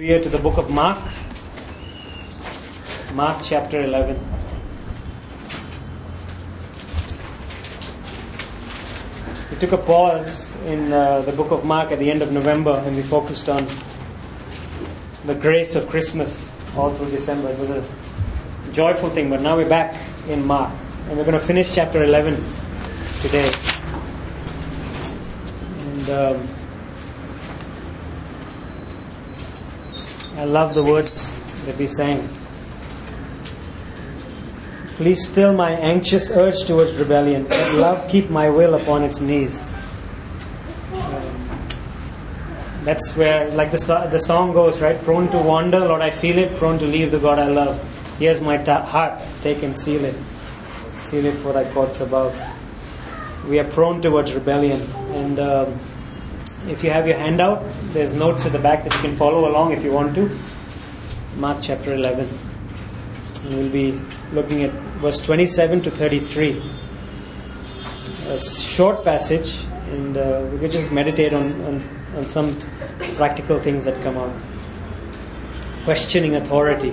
Here to the book of Mark. Mark chapter 11. We took a pause in the book of Mark at the end of November and we focused on the grace of Christmas all through December. It was a joyful thing, but now we're back in Mark and we're going to finish chapter 11 today. And I love the words that we sang. Please still my anxious urge towards rebellion. Let love keep my will upon its knees. That's where, like the song goes, right? Prone to wander, Lord, I feel it. Prone to leave the God I love. Here's my heart. Take and seal it. Seal it for thy courts above. We are prone towards rebellion. And if you have your handout, there's notes at the back that you can follow along if you want to. Mark chapter 11. And we'll be looking at verse 27 to 33. A short passage, and we could just meditate on some practical things that come out. Questioning authority.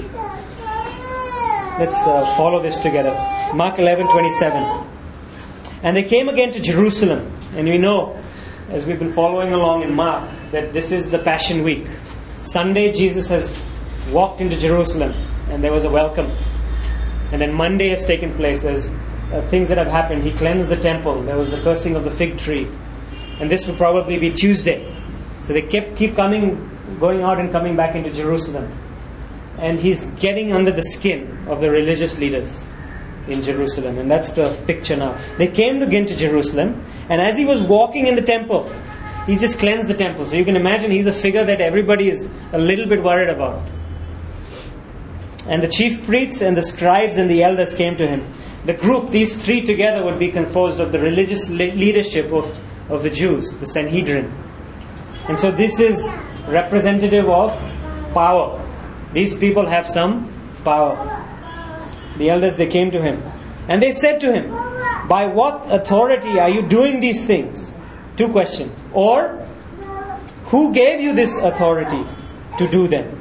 Let's follow this together. Mark 11:27. And they came again to Jerusalem. And we know, as we've been following along in Mark, that this is the Passion Week. Sunday, Jesus has walked into Jerusalem and there was a welcome. And then Monday has taken place. There's things that have happened. He cleansed the temple. There was the cursing of the fig tree. And this will probably be Tuesday. So they keep going out and coming back into Jerusalem. And he's getting under the skin of the religious leaders in Jerusalem. And that's the picture now. They came again to Jerusalem. And as he was walking in the temple, he just cleansed the temple. So you can imagine he's a figure that everybody is a little bit worried about. And the chief priests and the scribes and the elders came to him. The group, these three together, would be composed of the religious leadership of the Jews, the Sanhedrin. And so this is representative of power. These people have some power. The elders, they came to him. And they said to him, by what authority are you doing these things? Two questions. Or, who gave you this authority to do them?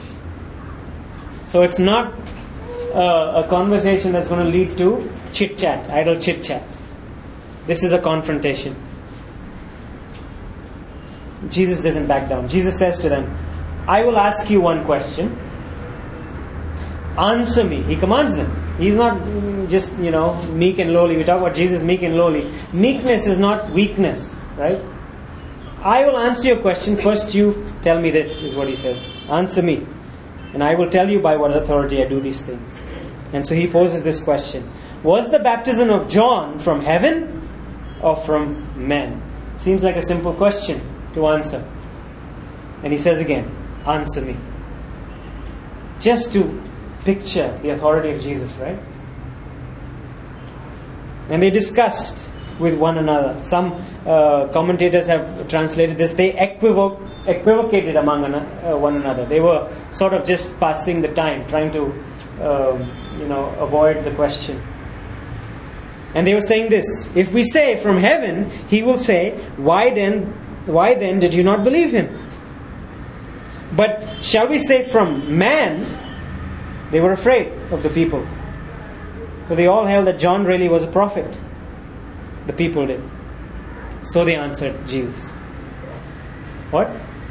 So it's not a conversation that's going to lead to chit-chat, idle chit-chat. This is a confrontation. Jesus doesn't back down. Jesus says to them, I will ask you one question. Answer me. He commands them. He's not just, meek and lowly. We talk about Jesus meek and lowly. Meekness is not weakness, right? I will answer your question. First you tell me this, is what he says. Answer me. And I will tell you by what authority I do these things. And so he poses this question. Was the baptism of John from heaven or from men? Seems like a simple question to answer. And he says again, answer me. Just to picture the authority of Jesus, right? And they discussed with one another. Some commentators have translated this. They equivocated among one another. They were sort of just passing the time, trying to avoid the question. And they were saying this: if we say from heaven, he will say, why then did you not believe him? But shall we say from man? They were afraid of the people, for they all held that John really was a prophet. The people did. So they answered Jesus. What?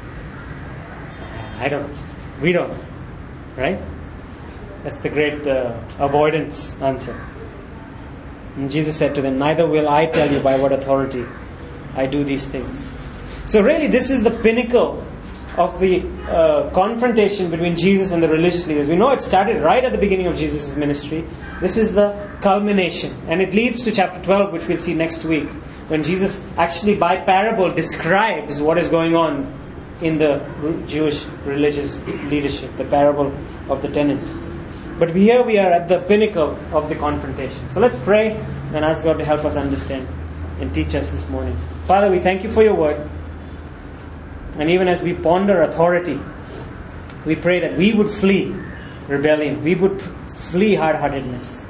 I don't know. We don't know. Right? That's the great avoidance answer. And Jesus said to them, neither will I tell you by what authority I do these things. So really this is the pinnacle of the confrontation between Jesus and the religious leaders. We know it started right at the beginning of Jesus' ministry. This is the culmination. And it leads to chapter 12, which we'll see next week, when Jesus actually by parable describes what is going on in the Jewish religious leadership, the parable of the tenants. But here we are at the pinnacle of the confrontation. So let's pray and ask God to help us understand and teach us this morning. Father, we thank you for your word. And even as we ponder authority, we pray that we would flee rebellion. We would flee hard-heartedness.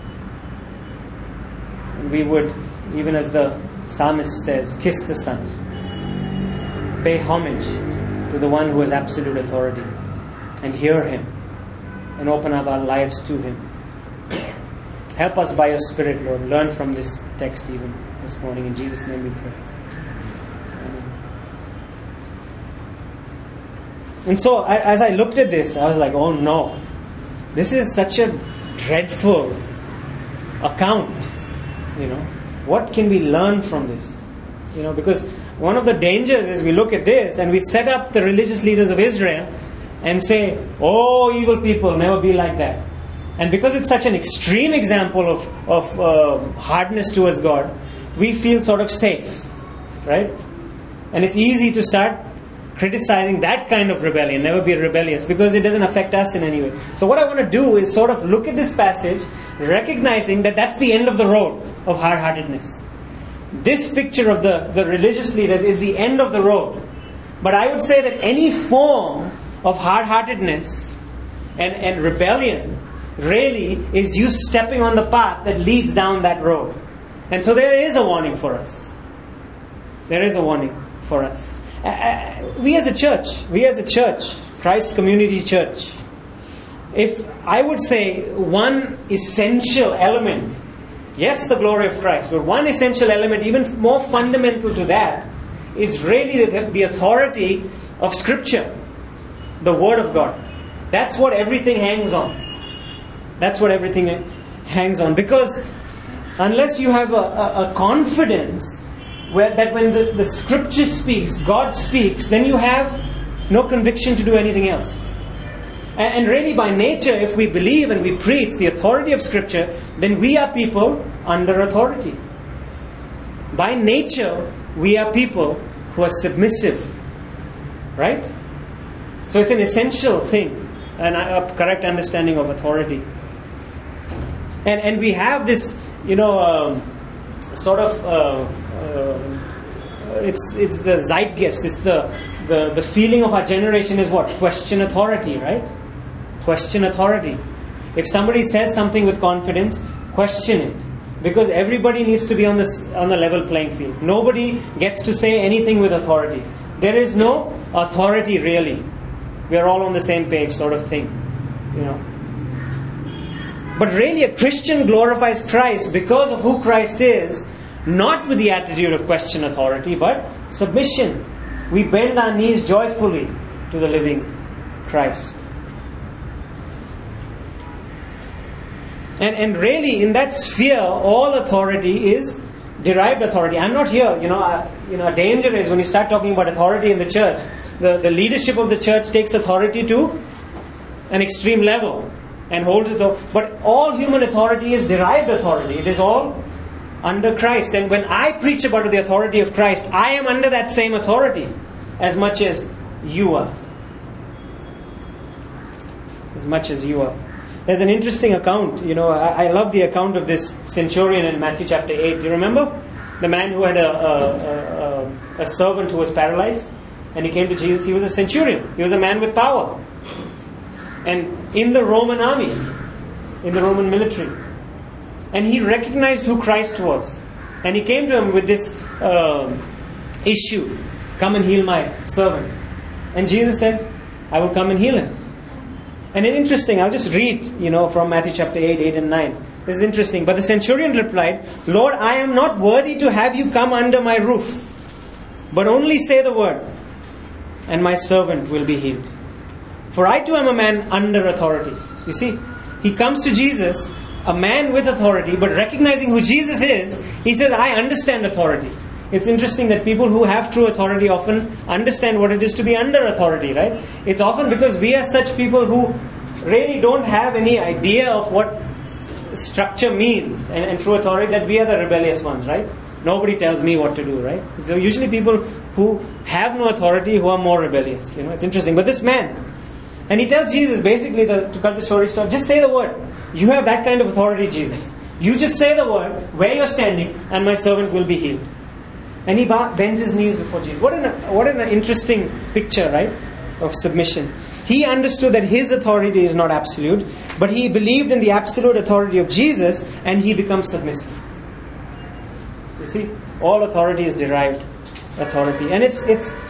And we would, even as the psalmist says, kiss the Son. Pay homage to the one who has absolute authority and hear Him and open up our lives to Him. Help us by your Spirit, Lord. Learn from this text even this morning. In Jesus' name we pray. Amen. And so as I looked at this, I was like, oh no. This is such a dreadful account. What can we learn from this? Because one of the dangers is we look at this and we set up the religious leaders of Israel and say, oh, evil people, never be like that. And because it's such an extreme example of hardness towards God, we feel sort of safe, right? And it's easy to start criticizing that kind of rebellion, never be rebellious, because it doesn't affect us in any way. So what I want to do is sort of look at this passage, recognizing that that's the end of the road of hard-heartedness. This picture of the religious leaders is the end of the road. But I would say that any form of hard-heartedness and rebellion really is you stepping on the path that leads down that road. And so there is a warning for us. There is a warning for us. We as a church, Christ Community Church, if I would say one essential element, yes, the glory of Christ, but one essential element, even more fundamental to that, is really the authority of Scripture, the Word of God. That's what everything hangs on. That's what everything hangs on. Because unless you have a confidence that when the Scripture speaks, God speaks, then you have no conviction to do anything else. And really by nature, if we believe and we preach the authority of Scripture, then we are people under authority. By nature, we are people who are submissive. Right? So it's an essential thing, a correct understanding of authority. And we have this, sort of, it's the zeitgeist, it's the feeling of our generation is what? Question authority, right? Question authority. If somebody says something with confidence, question it. Because everybody needs to be on the level playing field. Nobody gets to say anything with authority. There is no authority really. We are all on the same page sort of thing. But really a Christian glorifies Christ because of who Christ is, not with the attitude of question authority, but submission. We bend our knees joyfully to the living Christ. And really in that sphere, all authority is derived authority. I'm not here, a danger is when you start talking about authority in the church, the leadership of the church takes authority to an extreme level and holds it up. But all human authority is derived authority. It is all under Christ. And when I preach about the authority of Christ, I am under that same authority as much as you are. As much as you are. There's an interesting account. I love the account of this centurion in Matthew chapter 8. Do you remember? The man who had a servant who was paralyzed. And he came to Jesus. He was a centurion. He was a man with power. And in the Roman army, in the Roman military. And he recognized who Christ was. And he came to him with this issue. Come and heal my servant. And Jesus said, I will come and heal him. And it's interesting, I'll just read, from Matthew chapter 8 and 9. This is interesting. But the centurion replied, Lord, I am not worthy to have you come under my roof. But only say the word, and my servant will be healed. For I too am a man under authority. You see, he comes to Jesus, a man with authority, but recognizing who Jesus is, he says, I understand authority. It's interesting that people who have true authority often understand what it is to be under authority, right? It's often because we are such people who really don't have any idea of what structure means and true authority, that we are the rebellious ones, right? Nobody tells me what to do, right? So usually people who have no authority who are more rebellious. It's interesting. But this man, and he tells Jesus basically, to cut the story short, just say the word. You have that kind of authority, Jesus. You just say the word, where you're standing, and my servant will be healed. And he bends his knees before Jesus. What an interesting picture, right? Of submission. He understood that his authority is not absolute, but he believed in the absolute authority of Jesus, and he becomes submissive. You see, all authority is derived authority, and it's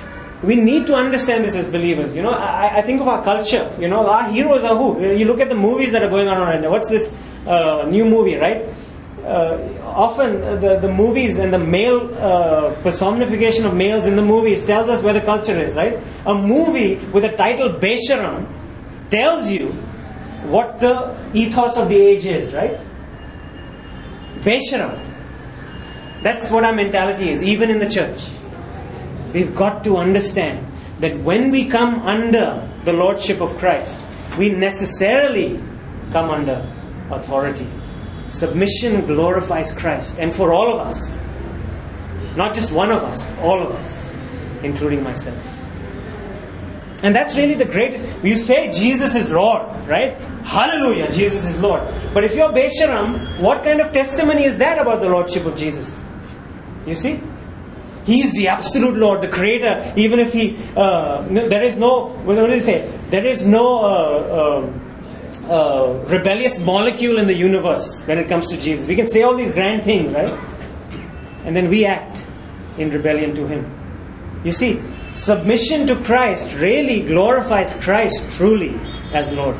We need to understand this as believers. I think of our culture. Our heroes are who? You look at the movies that are going on right now. What's this new movie, right? Often the movies and the male personification of males in the movies tells us where the culture is, right? A movie with a title Besharam tells you what the ethos of the age is, right? Besharam. That's what our mentality is, even in the church. We've got to understand that when we come under the lordship of Christ, we necessarily come under authority. Submission glorifies Christ, and for all of us. Not just one of us, all of us, including myself. And that's really the greatest. You say Jesus is Lord, right? Hallelujah, Jesus is Lord. But if you're Besharam, what kind of testimony is that about the lordship of Jesus? You see? He's the absolute Lord, the Creator. Even if there is no, what do you say? There is no rebellious molecule in the universe when it comes to Jesus. We can say all these grand things, right? And then we act in rebellion to Him. You see, submission to Christ really glorifies Christ truly as Lord.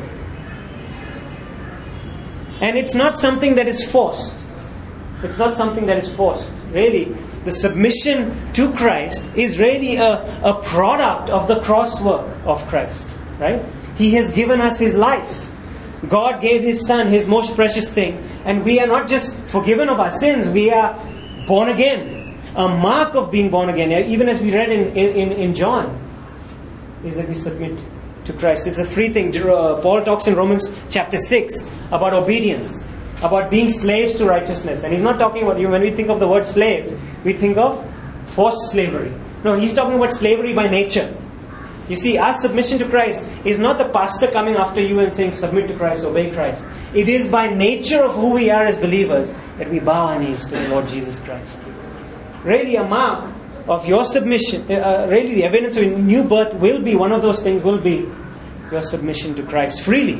And it's not something that is forced. It's not something that is forced. Really, the submission to Christ is really a product of the cross work of Christ. Right? He has given us His life. God gave His Son, His most precious thing. And we are not just forgiven of our sins, we are born again. A mark of being born again, even as we read in John, is that we submit to Christ. It's a free thing. Paul talks in Romans chapter 6 about obedience, about being slaves to righteousness. And he's not talking about, when we think of the word slaves, we think of forced slavery. No, he's talking about slavery by nature. You see, our submission to Christ is not the pastor coming after you and saying, submit to Christ, obey Christ. It is by nature of who we are as believers that we bow our knees to the Lord Jesus Christ. Really, a mark of your submission, really the evidence of a new birth will be, one of those things will be your submission to Christ freely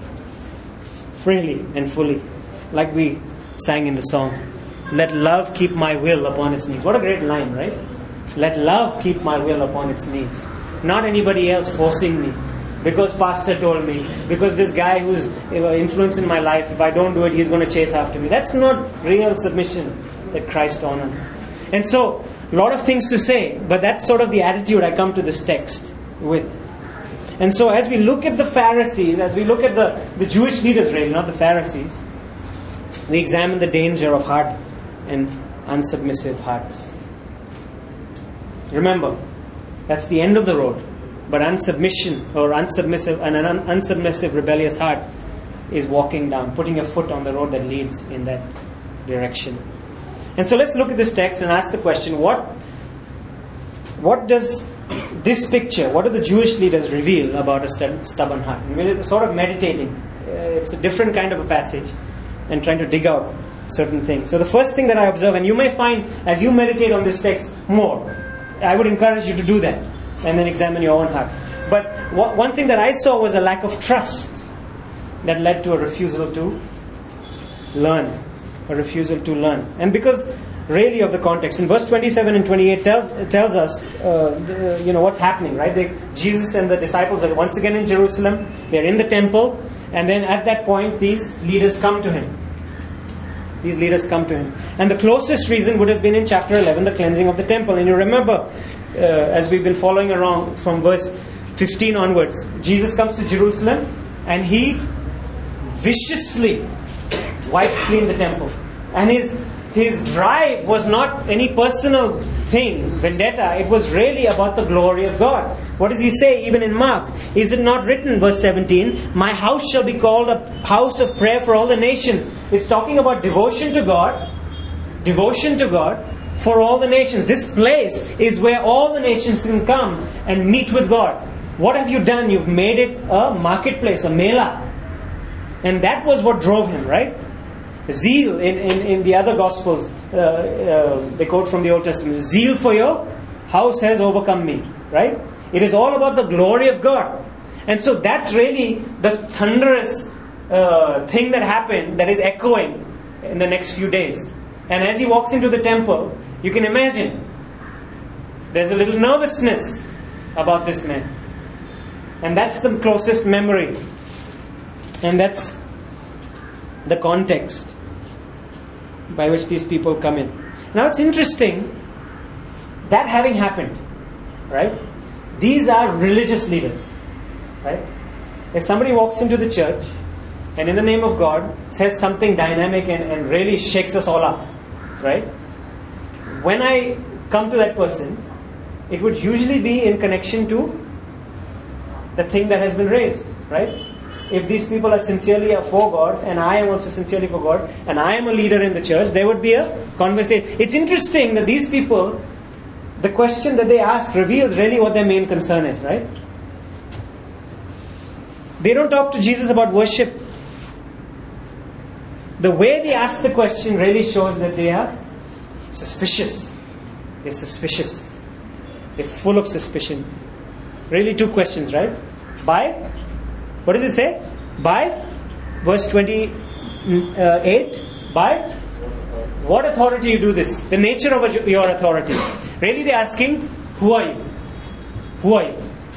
and fully, like we sang in the song. Let love keep my will upon its knees. What a great line, right? Let love keep my will upon its knees. Not anybody else forcing me, because pastor told me, because this guy who's influencing my life, if I don't do it, he's going to chase after me. That's not real submission that Christ honors. And so, a lot of things to say, but that's sort of the attitude I come to this text with. And so as we look at the Pharisees, as we look at the Jewish leaders really, not the Pharisees, we examine the danger of hard and unsubmissive hearts. Remember, that's the end of the road. But unsubmissive, an unsubmissive rebellious heart is walking down, putting a foot on the road that leads in that direction. And so let's look at this text and ask the question, what does this picture, what do the Jewish leaders reveal about a stubborn heart? And we're sort of meditating. It's a different kind of a passage and trying to dig out certain things. So the first thing that I observe, and you may find as you meditate on this text more, I would encourage you to do that and then examine your own heart. But one thing that I saw was a lack of trust that led to a refusal to learn. A refusal to learn. And because really of the context, in verse 27 and 28 tells us what's happening, right? Jesus and the disciples are once again in Jerusalem. They're in the temple, and then at that point these leaders come to Him. And the closest reason would have been in chapter 11, the cleansing of the temple. And you remember, as we've been following around from verse 15 onwards, Jesus comes to Jerusalem and He viciously wipes clean the temple. And his drive was not any personal thing, vendetta. It was really about the glory of God. What does He say even in Mark? Is it not written, verse 17, my house shall be called a house of prayer for all the nations. It's talking about devotion to God for all the nations. This place is where all the nations can come and meet with God. What have you done? You've made it a marketplace, a mela. And that was what drove Him, right? Zeal in the other Gospels, they quote from the Old Testament, zeal for your house has overcome me, right? It is all about the glory of God. And so that's really the thunderous thing that happened, that is echoing in the next few days. And as He walks into the temple, you can imagine there's a little nervousness about this man. And that's the closest memory. And that's the context by which these people come in. Now it's interesting, that having happened, right? These are religious leaders, right? If somebody walks into the church and in the name of God says something dynamic and really shakes us all up, right? When I come to that person, it would usually be in connection to the thing that has been raised, right? If these people are sincerely for God, and I am also sincerely for God, and I am a leader in the church, there would be a conversation. It's interesting that these people, the question that they ask reveals really what their main concern is, right? They don't talk to Jesus about worship. The way they ask the question really shows that they are suspicious. They're suspicious. They're full of suspicion. Really two questions, right? By, what does it say? By, verse 28, by what authority you do this? The nature of your authority. Really they're asking, who are you? Who are you?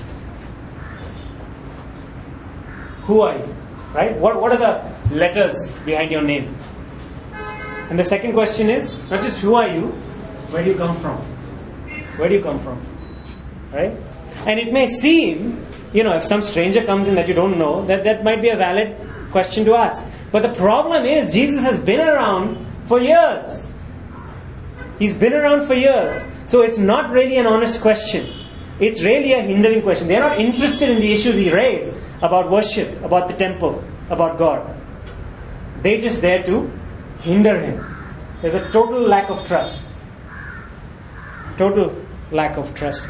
Who are you? Right? What are the letters behind your name? And the second question is, not just who are you, where do you come from? Where do you come from? Right? And it may seem, if some stranger comes in that you don't know, that might be a valid question to ask. But the problem is, Jesus has been around for years. He's been around for years. So it's not really an honest question. It's really a hindering question. They're not interested in the issues he raised about worship, about the temple, about God. They're just there to hinder him. There's a total lack of trust. Total lack of trust.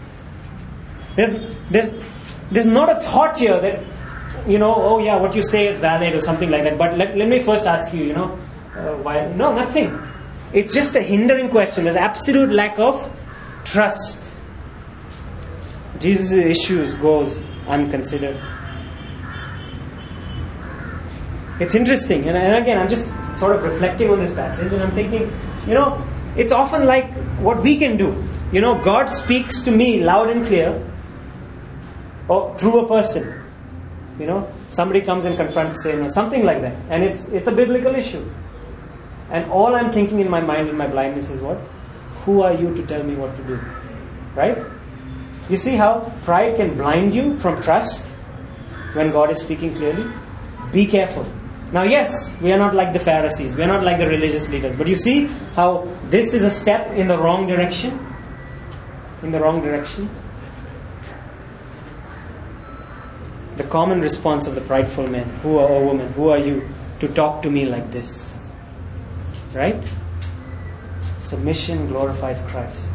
There's not a thought here that, oh yeah, what you say is valid or something like that. But let me first ask you, why? No, nothing. It's just a hindering question. There's absolute lack of trust. Jesus' issues goes unconsidered. It's interesting. And again, I'm just sort of reflecting on this passage and I'm thinking, it's often like what we can do. God speaks to me loud and clear, or through a person. Somebody comes and confronts him or something like that. And it's a biblical issue. And all I'm thinking in my mind, in my blindness is what? Who are you to tell me what to do? Right? You see how pride can blind you from trust when God is speaking clearly? Be careful. Now yes, we are not like the Pharisees. We are not like the religious leaders. But you see how this is a step in the wrong direction? In the wrong direction? The common response of the prideful man, or woman, who are you to talk to me like this? Right? Submission glorifies Christ.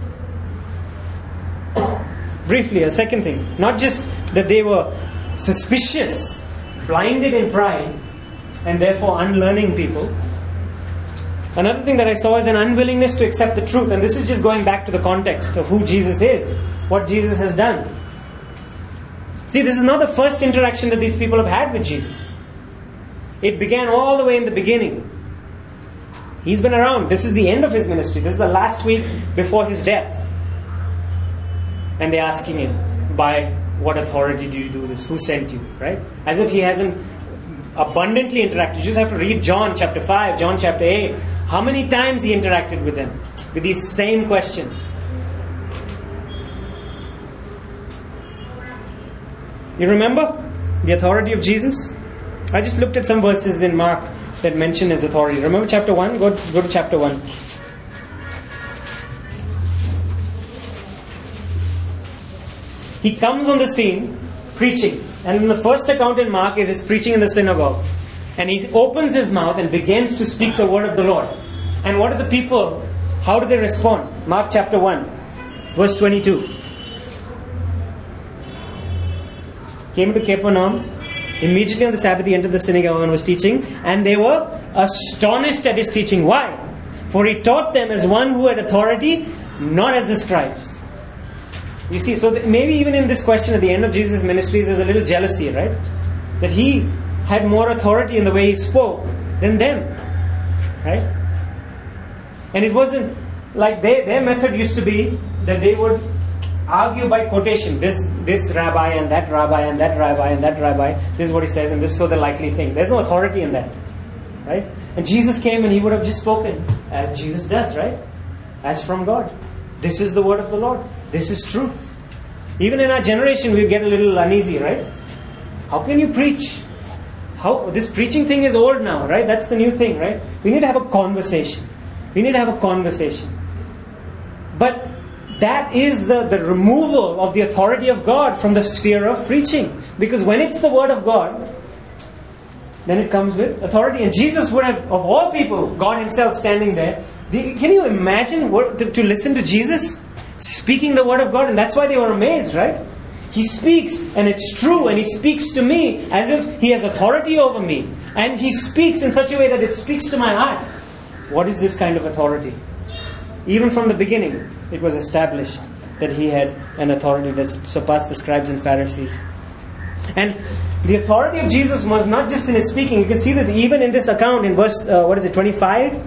Briefly, a second thing. Not just that they were suspicious, blinded in pride, and therefore unlearning people. Another thing that I saw is an unwillingness to accept the truth. And this is just going back to the context of who Jesus is, what Jesus has done. See, this is not the first interaction that these people have had with Jesus. It began all the way in the beginning. He's been around. This is the end of his ministry. This is the last week before his death. And they're asking him, by what authority do you do this? Who sent you? Right? As if he hasn't abundantly interacted. You just have to read John chapter 5, John chapter 8. How many times he interacted with them with these same questions? You remember the authority of Jesus? I just looked at some verses in Mark that mention his authority. Remember chapter 1? Go to chapter 1. He comes on the scene preaching. And in the first account in Mark is his preaching in the synagogue. And he opens his mouth and begins to speak the word of the Lord. And what are the people? How do they respond? Mark chapter 1, verse 22. Came to Capernaum. Immediately on the Sabbath he entered the synagogue and was teaching. And they were astonished at his teaching. Why? For he taught them as one who had authority, not as the scribes. You see, so maybe even in this question at the end of Jesus' ministries, there's a little jealousy, right? That he had more authority in the way he spoke than them, right? And it wasn't like their method used to be that they would argue by quotation. This rabbi and that rabbi and that rabbi and that rabbi. This is what he says, and this is so the likely thing. There's no authority in that, right? And Jesus came and he would have just spoken as Jesus does, right? As from God. This is the word of the Lord. This is truth. Even in our generation, we get a little uneasy, right? How can you preach? How this preaching thing is old now, right? That's the new thing, right? We need to have a conversation. We need to have a conversation. But that is the removal of the authority of God from the sphere of preaching. Because when it's the word of God, then it comes with authority. And Jesus would have, of all people, God himself standing there. Can you imagine to listen to Jesus speaking the word of God? And that's why they were amazed, right? He speaks and it's true, and he speaks to me as if he has authority over me. And he speaks in such a way that it speaks to my heart. What is this kind of authority? Even from the beginning, it was established that he had an authority that surpassed the scribes and Pharisees. And the authority of Jesus was not just in his speaking. You can see this even in this account in verse, 25?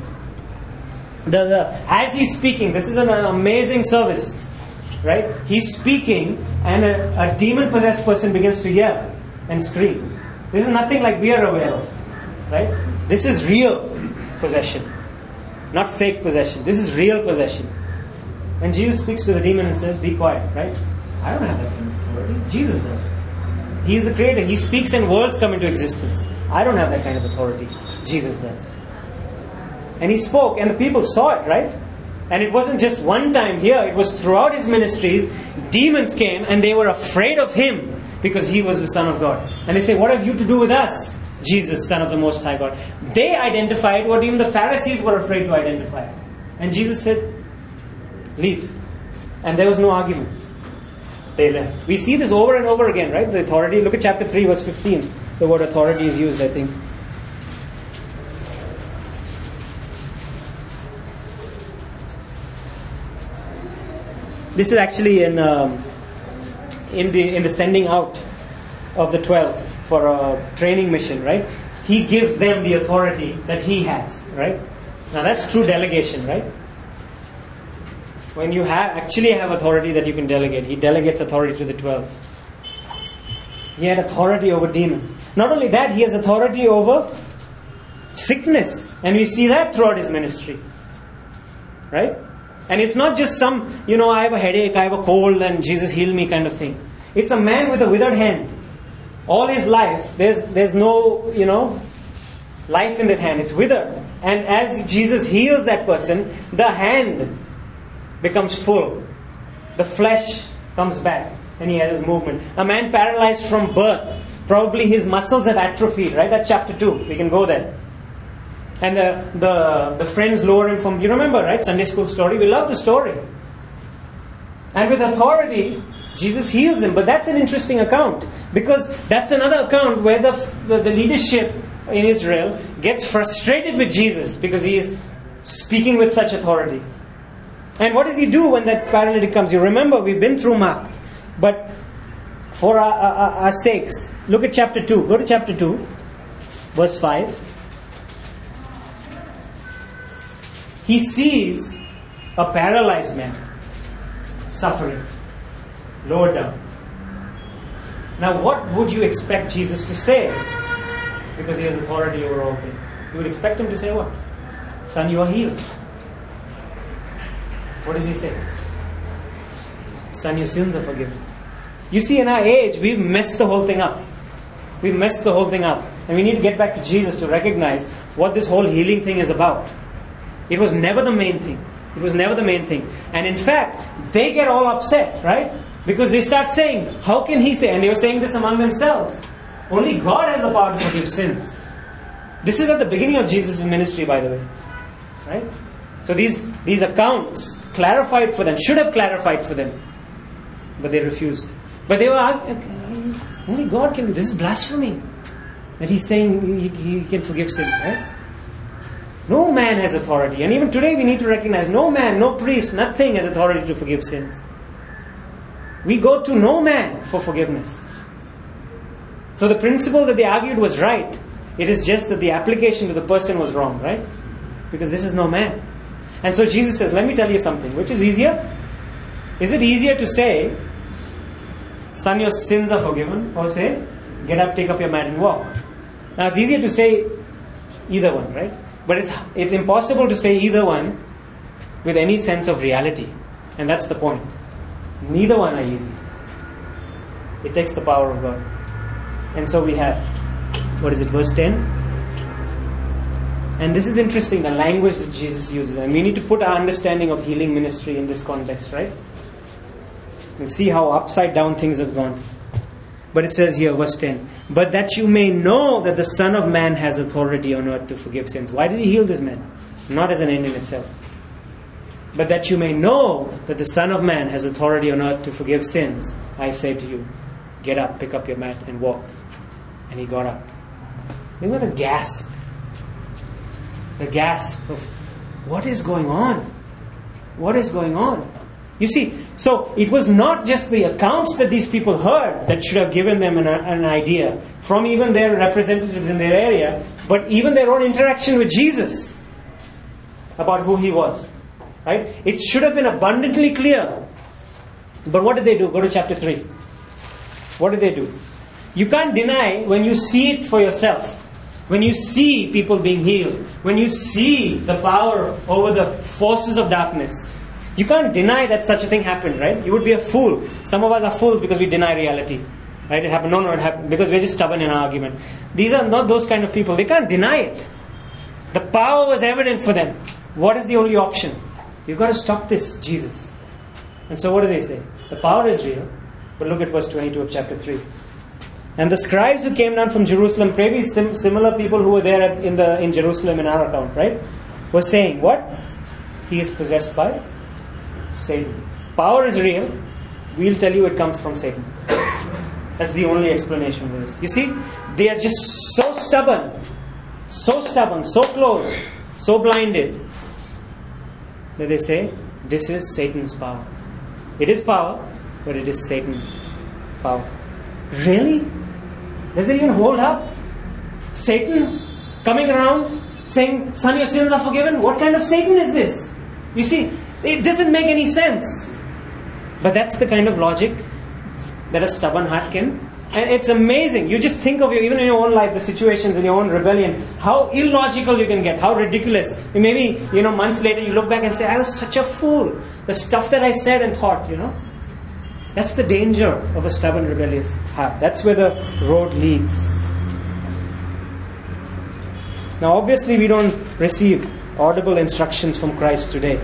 As he's speaking, this is an amazing service, right? He's speaking and a demon-possessed person begins to yell and scream. This is nothing like we are aware of, right? This is real possession, not fake possession. This is real possession. And Jesus speaks to the demon and says, be quiet, right? I don't have that kind of authority. Jesus does. He is the creator. He speaks and worlds come into existence. I don't have that kind of authority. Jesus does. And he spoke and the people saw it, right? And it wasn't just one time here. It was throughout his ministries. Demons came and they were afraid of him because he was the Son of God. And they say, what have you to do with us, Jesus, Son of the Most High God? They identified what even the Pharisees were afraid to identify. And Jesus said, leave. And there was no argument. They left. We see this over and over again, right? The authority. Look at chapter 3, verse 15. The word authority is used, I think. This is actually in the sending out of the 12 for a training mission, right? He gives them the authority that he has, right? Now that's true delegation, right? When you actually have authority that you can delegate, he delegates authority to the 12. He had authority over demons. Not only that, he has authority over sickness, and we see that throughout his ministry, right? And it's not just some, I have a headache, I have a cold, and Jesus heal me kind of thing. It's a man with a withered hand. All his life, there's no, life in that hand. It's withered. And as Jesus heals that person, the hand becomes full. The flesh comes back, and he has his movement. A man paralyzed from birth, probably his muscles have atrophied, right? That's chapter 2. We can go there. And the friends lower him from, you remember, right? Sunday school story. We love the story. And with authority, Jesus heals him. But that's an interesting account. Because that's another account where the leadership in Israel gets frustrated with Jesus because he is speaking with such authority. And what does he do when that paralytic comes? You remember, we've been through Mark. But for our sakes, look at chapter 2. Go to chapter 2, verse 5. He sees a paralyzed man suffering, lower down. Now what would you expect Jesus to say? Because he has authority over all things. You would expect him to say what? Son, you are healed. What does he say? Son, your sins are forgiven. You see, in our age, we've messed the whole thing up. We've messed the whole thing up. And we need to get back to Jesus to recognize what this whole healing thing is about. It was never the main thing. It was never the main thing. And in fact, they get all upset, right? Because they start saying, how can he say? And they were saying this among themselves. Only God has the power to forgive sins. This is at the beginning of Jesus' ministry, by the way. Right? So these accounts clarified for them, should have clarified for them. But they refused. But they were, only God can do this. Is blasphemy. That he's saying he can forgive sins, right? No man has authority. And even today we need to recognize no man, no priest, nothing has authority to forgive sins. We go to no man for forgiveness. So the principle that they argued was right. It is just that the application to the person was wrong, right? Because this is no man. And so Jesus says, let me tell you something. Which is easier? Is it easier to say, son, your sins are forgiven, or say, get up, take up your mat and walk? Now it's easier to say either one, right? But it's impossible to say either one with any sense of reality. And that's the point. Neither one are easy. It takes the power of God. And so we have, verse 10? And this is interesting, the language that Jesus uses. And we need to put our understanding of healing ministry in this context, right? We'll see how upside down things have gone. But it says here, verse 10, but that you may know that the Son of Man has authority on earth to forgive sins. Why did he heal this man? Not as an end in itself. But that you may know that the Son of Man has authority on earth to forgive sins, I say to you, get up, pick up your mat and walk. And he got up. Think about the gasp. The gasp of, what is going on? What is going on? You see, so it was not just the accounts that these people heard that should have given them an idea from even their representatives in their area, but even their own interaction with Jesus about who he was. Right? It should have been abundantly clear. But what did they do? Go to chapter 3. What did they do? You can't deny when you see it for yourself. When you see people being healed. When you see the power over the forces of darkness. You can't deny that such a thing happened, right? You would be a fool. Some of us are fools because we deny reality. Right? It happened. No, it happened. Because we're just stubborn in our argument. These are not those kind of people. They can't deny it. The power was evident for them. What is the only option? You've got to stop this, Jesus. And so what do they say? The power is real. But look at verse 22 of chapter 3. And the scribes who came down from Jerusalem, maybe similar people who were there in Jerusalem in our account, right? Were saying, what? He is possessed by Satan. Power is real. We'll tell you it comes from Satan. That's the only explanation for this. You see, they are just so stubborn, so close, so blinded, that they say, this is Satan's power. It is power, but it is Satan's power. Really? Does it even hold up? Satan coming around saying, son, your sins are forgiven? What kind of Satan is this? You see, it doesn't make any sense. But that's the kind of logic that a stubborn heart can. And it's amazing. You just think of even in your own life, the situations in your own rebellion, how illogical you can get, how ridiculous. And maybe, months later you look back and say, I was such a fool. The stuff that I said and thought, That's the danger of a stubborn, rebellious heart. That's where the road leads. Now, obviously, we don't receive audible instructions from Christ today.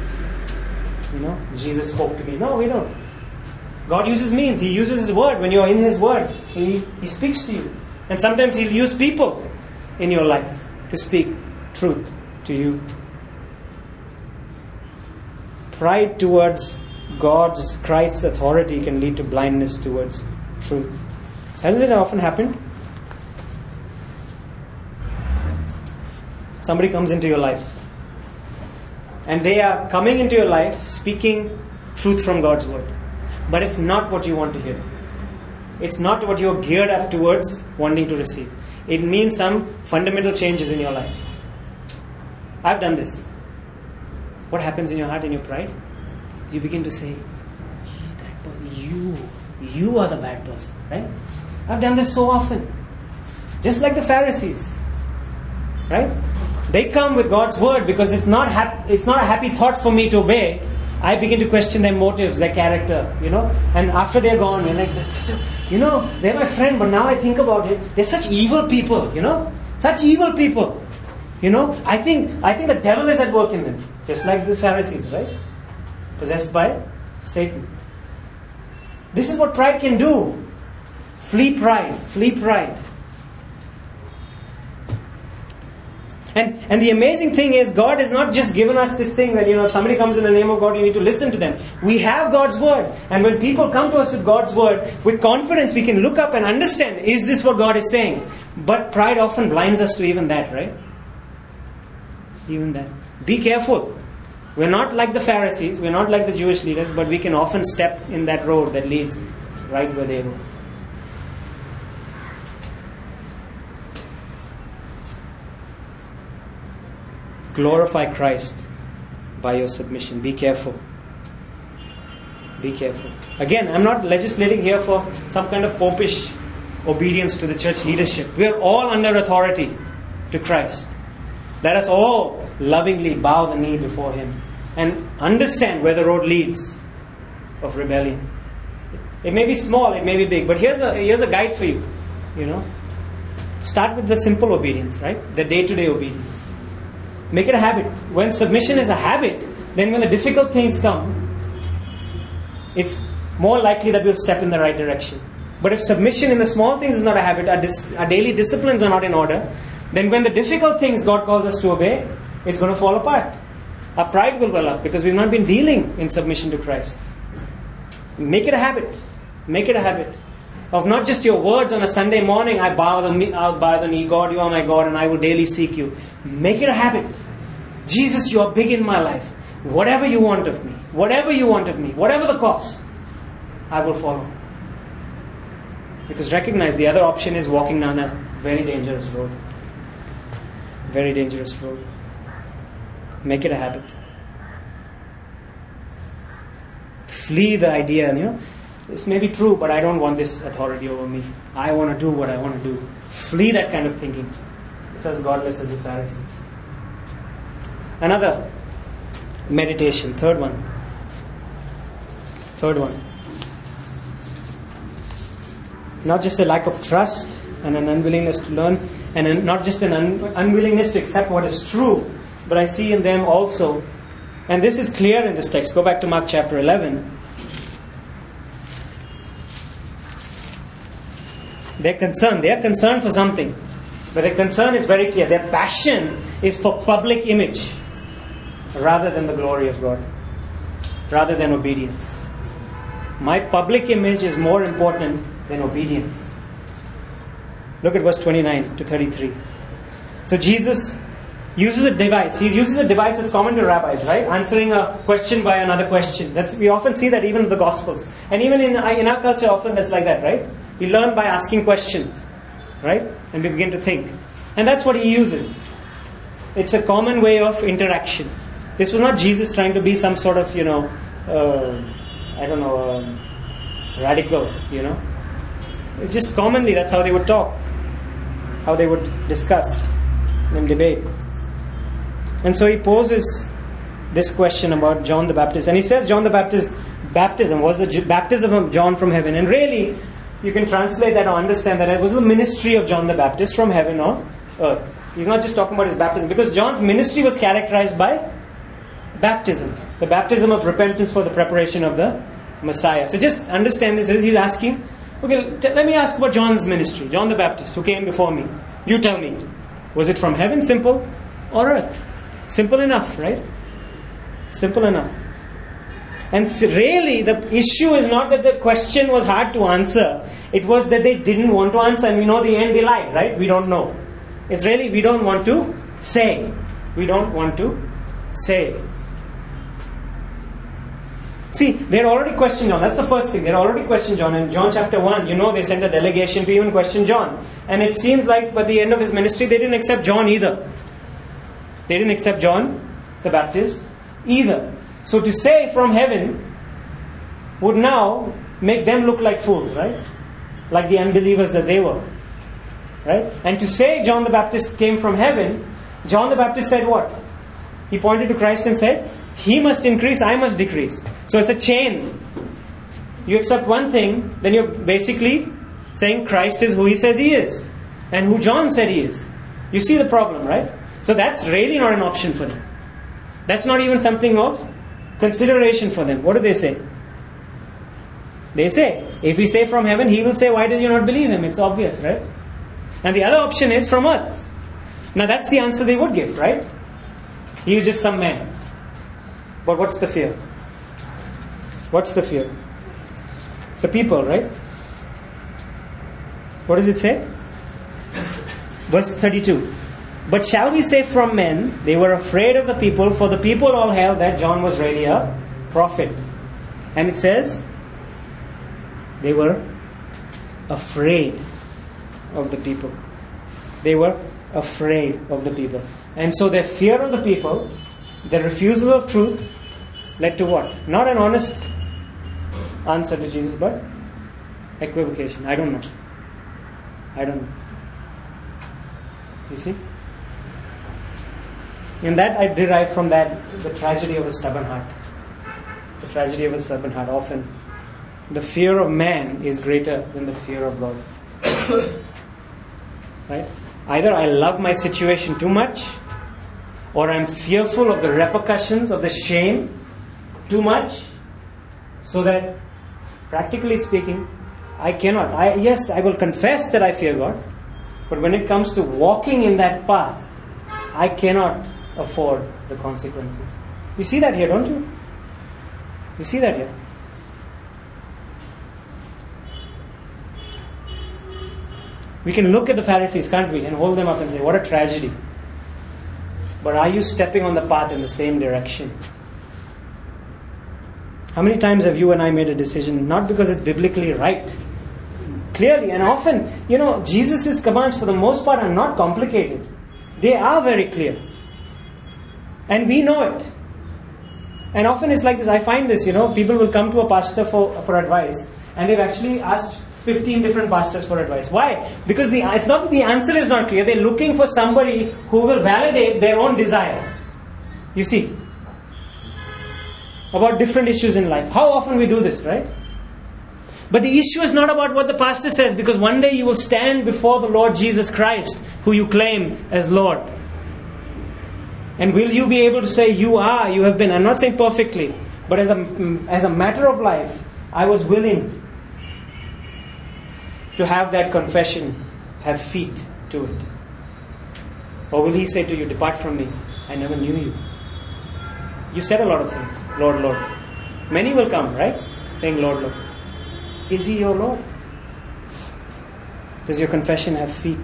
Jesus spoke to me. No, we don't. God uses means. He uses His Word. When you're in His Word, He speaks to you. And sometimes He'll use people in your life to speak truth to you. Pride towards Christ's authority can lead to blindness towards truth. Hasn't it often happened? Somebody comes into your life. And they are coming into your life speaking truth from God's Word. But it's not what you want to hear. It's not what you're geared up towards wanting to receive. It means some fundamental changes in your life. I've done this. What happens in your heart, in your pride? You begin to say, you are the bad person, right? I've done this so often. Just like the Pharisees, right? They come with God's Word because it's not a happy thought for me to obey. I begin to question their motives, their character, And after they're gone, you're like, that's such a, they're my friend, but now I think about it, they're such evil people, Such evil people. I think the devil is at work in them. Just like the Pharisees, right? Possessed by Satan. This is what pride can do. Flee pride. And the amazing thing is, God has not just given us this thing that, if somebody comes in the name of God, you need to listen to them. We have God's Word. And when people come to us with God's Word, with confidence, we can look up and understand, is this what God is saying? But pride often blinds us to even that, right? Even that. Be careful. We're not like the Pharisees, we're not like the Jewish leaders, but we can often step in that road that leads right where they go. Glorify Christ by your submission. Be careful. Be careful. Again, I'm not legislating here for some kind of popish obedience to the church leadership. We are all under authority to Christ. Let us all lovingly bow the knee before Him and understand where the road leads of rebellion. It may be small, it may be big, but here's a guide for you. Start with the simple obedience, right? The day-to-day obedience. Make it a habit. When submission is a habit, then when the difficult things come, it's more likely that we'll step in the right direction. But if submission in the small things is not a habit, our daily disciplines are not in order, then when the difficult things God calls us to obey, it's going to fall apart. Our pride will well up because we've not been dealing in submission to Christ. Make it a habit. Make it a habit of not just your words on a Sunday morning, I'll bow the knee, God, you are my God, and I will daily seek you. Make it a habit. Jesus, you are big in my life. Whatever you want of me, whatever the cost, I will follow. Because recognize the other option is walking down a very dangerous road. Very dangerous road. Make it a habit. Flee the idea, this may be true, but I don't want this authority over me. I want to do what I want to do. Flee that kind of thinking. It's as godless as the Pharisees. Another meditation, third one. Not just a lack of trust and an unwillingness to learn, and not just an unwillingness to accept what is true, but I see in them also, and this is clear in this text. Go back to Mark chapter 11. They are concerned for something, but their concern is very clear. Their passion is for public image rather than the glory of God, rather than obedience. My public image is more important than obedience. Look at verse 29 to 33. So Jesus uses a device. He uses a device that's common to rabbis, right? Answering a question by another question. We often see that even in the Gospels. And even in our culture, often it's like that, right? We learn by asking questions, right? And we begin to think. And that's what he uses. It's a common way of interaction. This was not Jesus trying to be some sort of, radical, It's just commonly that's how they would talk, how they would discuss and debate. And so he poses this question about John the Baptist. And he says John the Baptist's baptism was the baptism of John from heaven. And really, you can translate that or understand that it was the ministry of John the Baptist from heaven or earth. He's not just talking about his baptism, because John's ministry was characterized by baptism. The baptism of repentance for the preparation of the Messiah. So just understand this. He's asking, okay, let me ask about John's ministry. John the Baptist, who came before me. You tell me. Was it from heaven, simple, or earth? Simple enough, right? Simple enough. And really, the issue is not that the question was hard to answer. It was that they didn't want to answer. And we know the end they lied, right? We don't know. It's really, we don't want to say. We don't want to say. See, they had already questioned John. That's the first thing. They had already questioned John. In John chapter 1, they sent a delegation to even question John. And it seems like by the end of his ministry, they didn't accept John either. They didn't accept John the Baptist either. So to say from heaven would now make them look like fools, right? Like the unbelievers that they were. Right? And to say John the Baptist came from heaven, John the Baptist said what? He pointed to Christ and said, He must increase, I must decrease. So it's a chain. You accept one thing, then you're basically saying Christ is who He says He is. And who John said He is. You see the problem, right? So that's really not an option for them. That's not even something of consideration for them. What do they say? They say, if we say from heaven, He will say, why did you not believe Him? It's obvious, right? And the other option is from earth. Now that's the answer they would give, right? He was just some man. But what's the fear? What's the fear? The people, right? What does it say? Verse 32. But shall we say from men, they were afraid of the people, for the people all held that John was really a prophet. And it says, they were afraid of the people. They were afraid of the people. And so their fear of the people, their refusal of truth, led to what? Not an honest answer to Jesus but equivocation. I don't know. You see? And that I derive from that, the tragedy of a stubborn heart. The tragedy of a stubborn heart. Often, the fear of man is greater than the fear of God. Right? Either I love my situation too much, or I'm fearful of the repercussions of the shame too much, so that, practically speaking, I cannot. Yes, I will confess that I fear God, but when it comes to walking in that path, I cannot afford the consequences. You see that here, don't you? You see that here. We can look at the Pharisees, can't we, and hold them up and say, what a tragedy. But are you stepping on the path in the same direction? How many times have you and I made a decision, not because it's biblically right, clearly, and often, Jesus' commands for the most part are not complicated. They are very clear. And we know it. And often it's like this. I find this, people will come to a pastor for advice, and they've actually asked 15 different pastors for advice. Why? Because it's not that the answer is not clear. They're looking for somebody who will validate their own desire. You see? About different issues in life. How often we do this, right? But the issue is not about what the pastor says, because one day you will stand before the Lord Jesus Christ, who you claim as Lord. And will you be able to say, you have been, I'm not saying perfectly, but as a matter of life, I was willing to have that confession have feet to it? Or will he say to you, depart from me, I never knew you? You said a lot of things, Lord, Lord. Many will come, right? Saying, Lord, Lord. Is he your Lord? Does your confession have feet?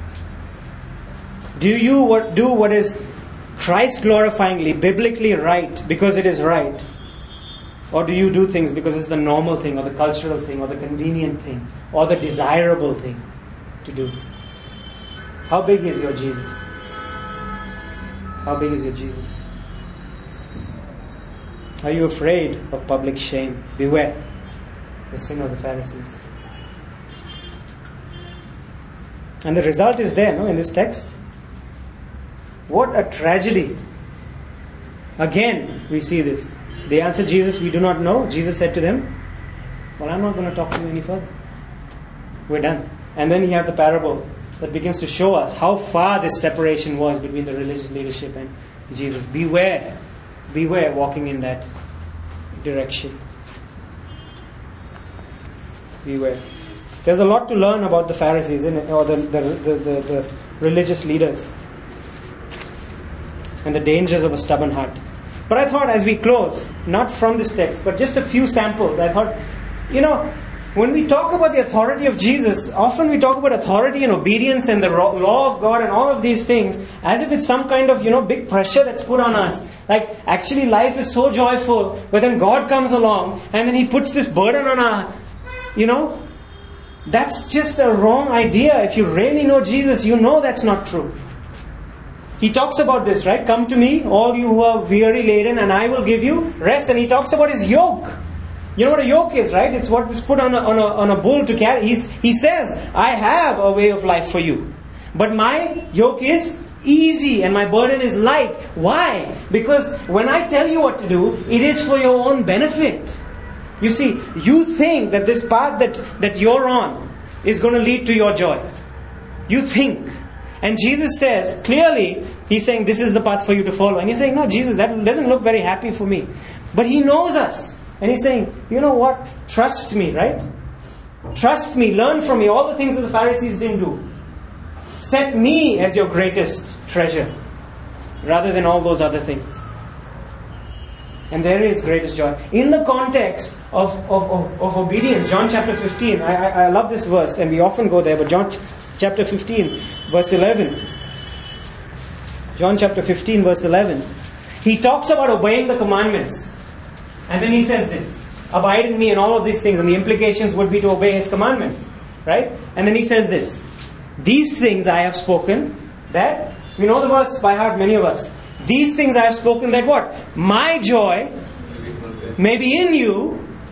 Do you do what is Christ glorifyingly, biblically right because it is right? Or do you do things because it's the normal thing, or the cultural thing, or the convenient thing, or the desirable thing to do? How big is your Jesus? How big is your Jesus? Are you afraid of public shame? Beware the sin of the Pharisees. And the result is there, in this text. What a tragedy. Again, we see this. They answered Jesus, we do not know. Jesus said to them, well, I'm not going to talk to you any further. We're done. And then you have the parable that begins to show us how far this separation was between the religious leadership and Jesus. Beware walking in that direction. Beware. There's a lot to learn about the Pharisees, or the religious leaders, and the dangers of a stubborn heart. But I thought, as we close, not from this text, but just a few samples, I thought, when we talk about the authority of Jesus, often we talk about authority and obedience and the law of God and all of these things as if it's some kind of, big pressure that's put on us. Like, actually life is so joyful, but then God comes along and then He puts this burden on our, that's just a wrong idea. If you really know Jesus, you know that's not true. He talks about this, right? Come to me, all you who are weary laden, and I will give you rest. And He talks about His yoke. You know what a yoke is, right? It's what is put on a bull to carry. He says, I have a way of life for you, but my yoke is easy and my burden is light. Why? Because when I tell you what to do, it is for your own benefit. You see, you think that this path that you're on is going to lead to your joy. You think. And Jesus says, clearly, He's saying, this is the path for you to follow. And you're saying, no, Jesus, that doesn't look very happy for me. But He knows us. And He's saying, you know what? Trust me, right? Trust me, learn from me. All the things that the Pharisees didn't do. Set me as your greatest treasure, rather than all those other things. And there is greatest joy. In the context of obedience, John chapter 15, I love this verse, and we often go there, but John chapter 15, verse 11. John chapter 15, verse 11. He talks about obeying the commandments. And then He says this, abide in me and all of these things, and the implications would be to obey His commandments. Right? And then He says this, these things I have spoken, that, we know the verse by heart, many of us. These things I have spoken, that what? My joy may be in you,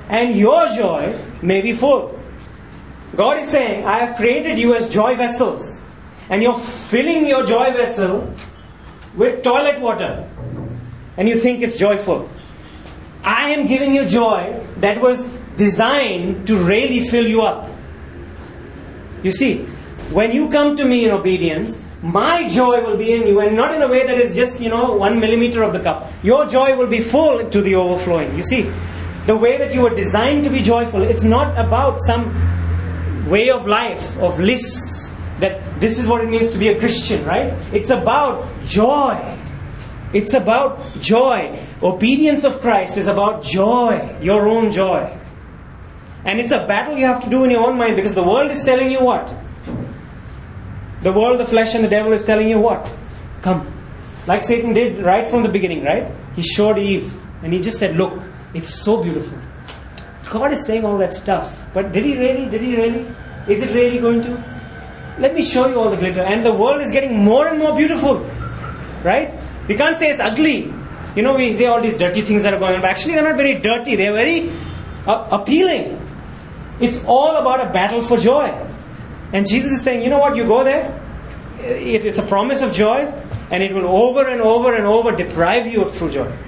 and your joy may be full. God is saying, I have created you as joy vessels, and you're filling your joy vessel with toilet water, and you think it's joyful. I am giving you joy that was designed to really fill you up. You see, when you come to me in obedience, my joy will be in you, and not in a way that is just, 1 millimeter of the cup. Your joy will be full to the overflowing. You see, the way that you were designed to be joyful, it's not about some way of life, of lists, that this is what it means to be a Christian, right? It's about joy. It's about joy. Obedience of Christ is about joy, your own joy. And it's a battle you have to do in your own mind, because the world is telling you what? The world, the flesh and the devil is telling you what? Come. Like Satan did right from the beginning, right? He showed Eve and he just said, look, it's so beautiful. God is saying all that stuff. But did he really? Did he really? Is it really going to? Let me show you all the glitter. And the world is getting more and more beautiful. Right? We can't say it's ugly. We say all these dirty things that are going on. But actually they're not very dirty. They're very appealing. It's all about a battle for joy. And Jesus is saying, you know what, you go there, it's a promise of joy, and it will over and over and over deprive you of true joy.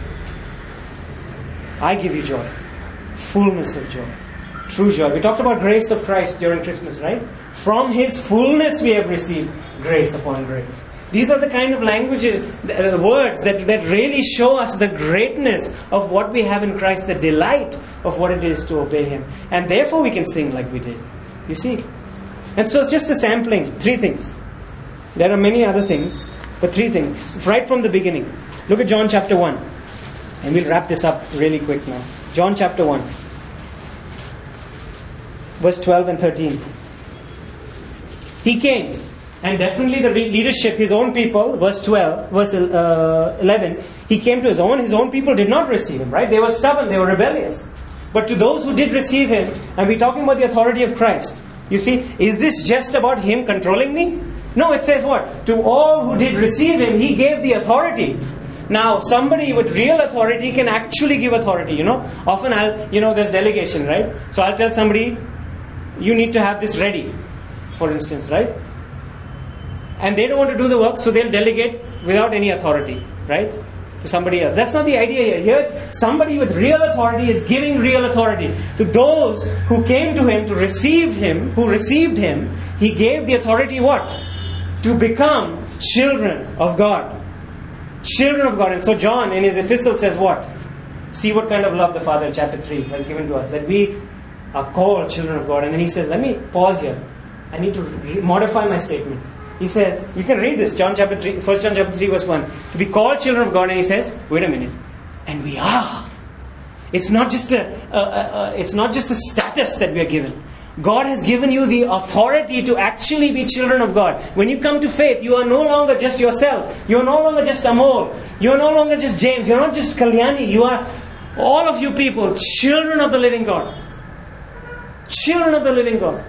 I give you joy. Fullness of joy. True joy. We talked about grace of Christ during Christmas, right? From His fullness we have received grace upon grace. These are the kind of languages, the words that really show us the greatness of what we have in Christ, the delight of what it is to obey Him. And therefore we can sing like we did. You see? And so it's just a sampling. 3 things. There are many other things, but 3 things. Right from the beginning. Look at John chapter 1. And we'll wrap this up really quick now. John chapter 1. Verse 12 and 13. He came. And definitely the leadership, His own people, verse 12, verse 11. He came to His own people did not receive Him, right? They were stubborn, they were rebellious. But to those who did receive Him, and we're talking about the authority of Christ. You see, is this just about Him controlling me? No, it says what? To all who did receive Him, He gave the authority. Now, somebody with real authority can actually give authority, Often there's delegation, right? So I'll tell somebody, you need to have this ready, for instance, right? And they don't want to do the work, so they'll delegate without any authority, right? To somebody else. That's not the idea here. Here it's somebody with real authority is giving real authority. To those who came to Him, who received Him, He gave the authority what? To become children of God. Children of God. And so John in his epistle says what? See what kind of love the Father in chapter 3 has given to us. That we are called children of God. And then he says, let me pause here. I need to modify my statement. He says, you can read this, 1 John chapter 3 verse 1. To be called children of God, and he says, wait a minute. And we are. It's not just a status that we are given. God has given you the authority to actually be children of God. When you come to faith, you are no longer just yourself. You are no longer just Amol. You are no longer just James. You are not just Kalyani. You are, all of you people, children of the living God. Children of the living God.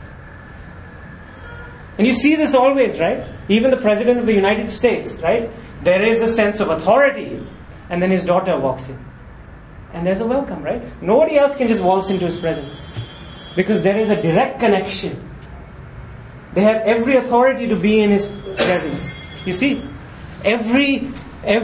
And you see this always, right? Even the President of the United States, right? There is a sense of authority. And then his daughter walks in. And there's a welcome, right? Nobody else can just waltz into his presence. Because there is a direct connection. They have every authority to be in his presence. You see? Everything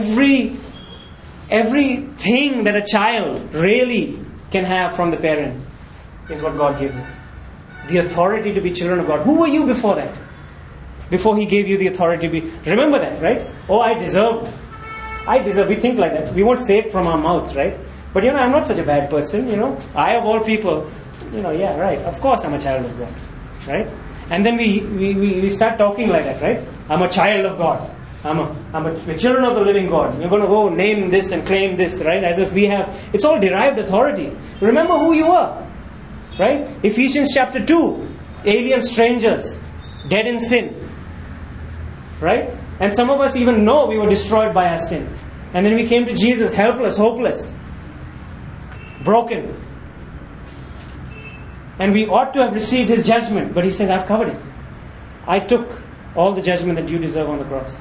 that a child really can have from the parent is what God gives us. The authority to be children of God. Who were you before that? Before He gave you the authority to be... Remember that, right? Oh, I deserve. We think like that. We won't say it from our mouths, right? But I'm not such a bad person, I of all people, yeah, right. Of course I'm a child of God, right? And then we start talking like that, right? I'm a child of God. We're children of the living God. You're going to go name this and claim this, right? As if we have... It's all derived authority. Remember who you are. Right? Ephesians chapter 2. Alien strangers. Dead in sin. Right? And some of us even know we were destroyed by our sin. And then we came to Jesus, helpless, hopeless. Broken. And we ought to have received His judgment. But He said, I've covered it. I took all the judgment that you deserve on the cross.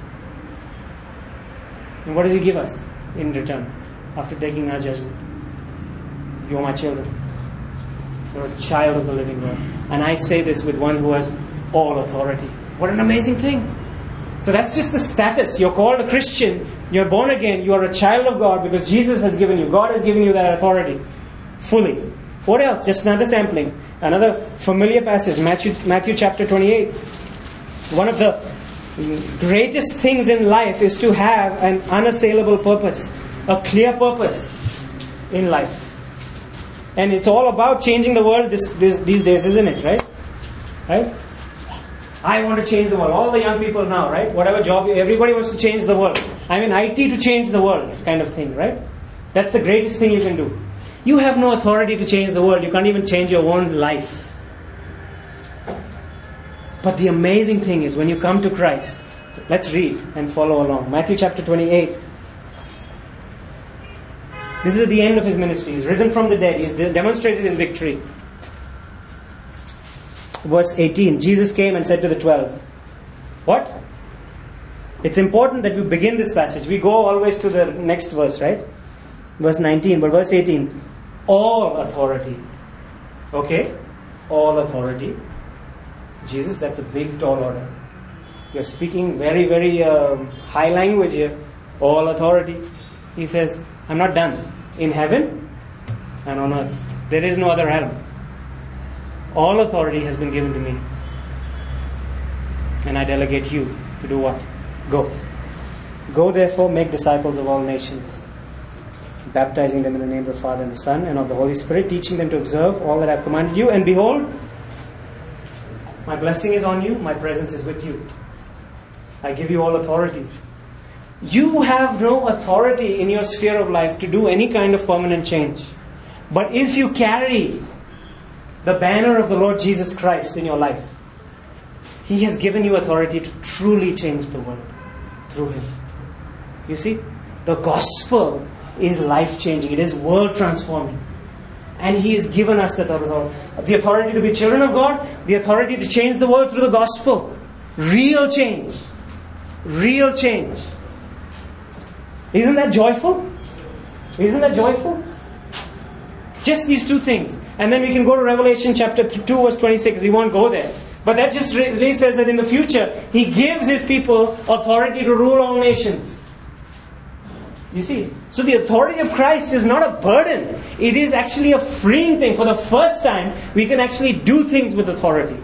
And what does He give us in return? After taking our judgment? You're my children. You're a child of the living God. And I say this with one who has all authority. What an amazing thing. So that's just the status. You're called a Christian. You're born again. You are a child of God because Jesus has given you. God has given you that authority. Fully. What else? Just another sampling. Another familiar passage. Matthew chapter 28. One of the greatest things in life is to have an unassailable purpose. A clear purpose in life. And it's all about changing the world these days, isn't it? Right? I want to change the world. All the young people now, right? Whatever job, everybody wants to change the world. I'm in IT to change the world kind of thing, right? That's the greatest thing you can do. You have no authority to change the world. You can't even change your own life. But the amazing thing is when you come to Christ, let's read and follow along. Matthew chapter 28. This is at the end of his ministry. He's risen from the dead. He's demonstrated his victory. Verse 18. Jesus came and said to the 12. What? It's important that we begin this passage. We go always to the next verse, right? Verse 19. But verse 18. All authority. Okay? All authority. Jesus, that's a big tall order. You're speaking very, very high language here. All authority. He says, I'm not done. In heaven and on earth. There is no other realm. All authority has been given to me. And I delegate you to do what? Go. Go therefore, make disciples of all nations. Baptizing them in the name of the Father and the Son and of the Holy Spirit. Teaching them to observe all that I have commanded you. And behold, my blessing is on you. My presence is with you. I give you all authority. You have no authority in your sphere of life to do any kind of permanent change. But if you carry the banner of the Lord Jesus Christ in your life, He has given you authority to truly change the world through Him. You see, the gospel is life-changing. It is world-transforming. And He has given us that authority. The authority to be children of God, the authority to change the world through the gospel. Real change. Real change. Isn't that joyful? Isn't that joyful? Just these two things. And then we can go to Revelation chapter 2 verse 26. We won't go there. But that just really says that in the future, He gives His people authority to rule all nations. You see? So the authority of Christ is not a burden. It is actually a freeing thing. For the first time, we can actually do things with authority.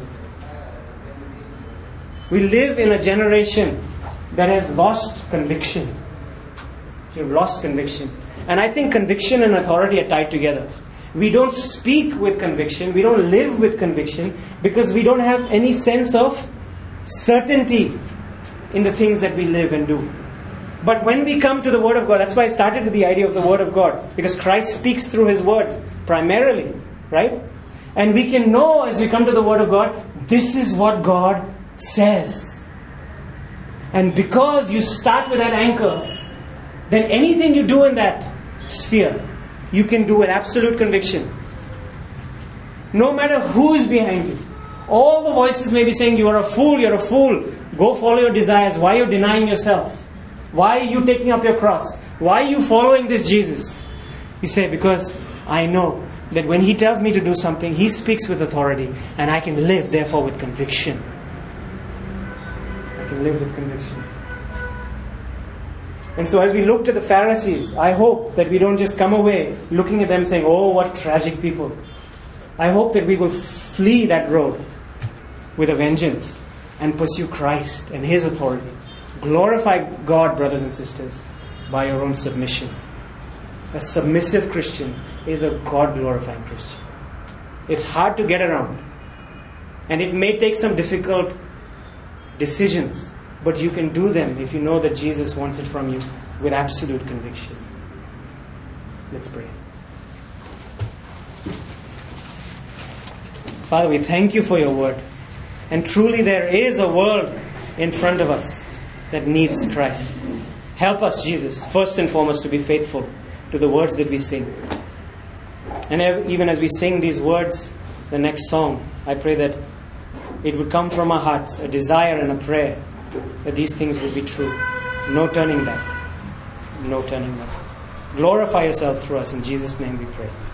We live in a generation that has lost conviction. You've lost conviction. And I think conviction and authority are tied together. We don't speak with conviction. We don't live with conviction because we don't have any sense of certainty in the things that we live and do. But when we come to the Word of God, that's why I started with the idea of the Word of God. Because Christ speaks through His Word primarily. Right? And we can know as we come to the Word of God, this is what God says. And because you start with that anchor, then anything you do in that sphere, you can do with absolute conviction. No matter who is behind you. All the voices may be saying, you are a fool, you're a fool. Go follow your desires. Why are you denying yourself? Why are you taking up your cross? Why are you following this Jesus? You say, because I know that when He tells me to do something, He speaks with authority. And I can live, therefore, with conviction. I can live with conviction. And so as we look to the Pharisees, I hope that we don't just come away looking at them saying, oh, what tragic people. I hope that we will flee that road with a vengeance and pursue Christ and His authority. Glorify God, brothers and sisters, by your own submission. A submissive Christian is a God-glorifying Christian. It's hard to get around. And it may take some difficult decisions. But you can do them if you know that Jesus wants it from you with absolute conviction. Let's pray. Father, we thank you for your word. And truly there is a world in front of us that needs Christ. Help us, Jesus, first and foremost to be faithful to the words that we sing. And even as we sing these words, the next song, I pray that it would come from our hearts, a desire and a prayer that these things will be true. No turning back. No turning back. Glorify yourself through us. In Jesus' name we pray.